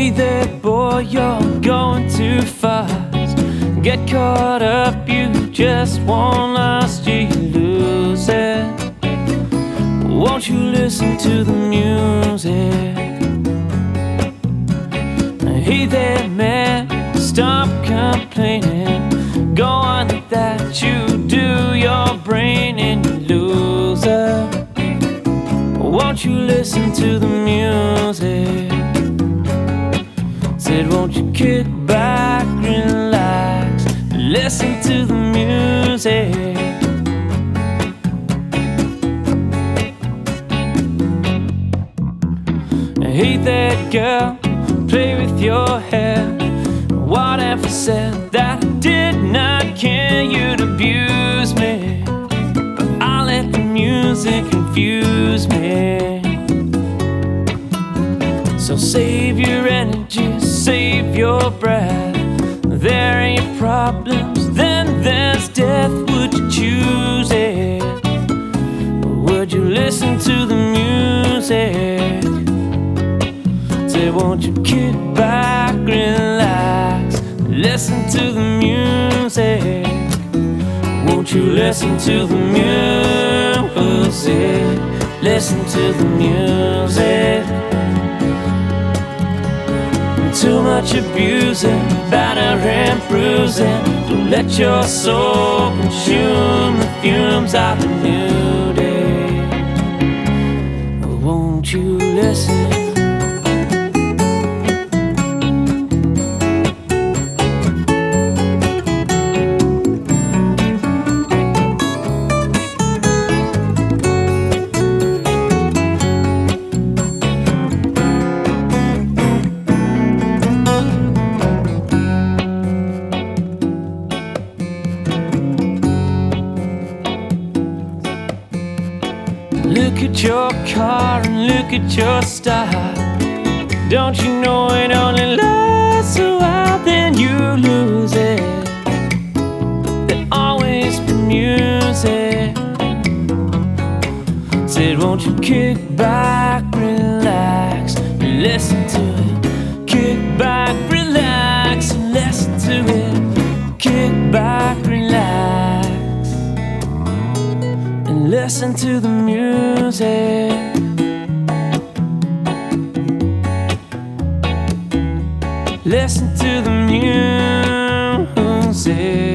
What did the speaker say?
Hey there, boy, you're going too fast. Get caught up, you just won't last, you lose it. Won't you listen to the music? Hey there, man, stop complaining. Go on, let that you do your brain and you lose it. Won't you listen to the music? Said, won't you kick back, relax, listen to the music. Hey there, girl, play with your hair. Whatever said that I did not care, you'd abuse me, but I'll let the music confuse me. So save your energy, save your breath. There ain't problems, then there's death. Would you choose it? Or would you listen to the music? Say, won't you kick back, relax, listen to the music. Won't you listen to the music? Listen to the music. Too much abusing, battering, bruising. Don't let your soul consume the fumes of a new day. Won't you listen? Look at your car and look at your style. Don't you know it only lasts a while, then you lose it. There'll always be music. Said, won't you kick back, relax, listen to it. Kick back, relax, and listen to it. Kick back, relax, and listen to the music. Listen to the music.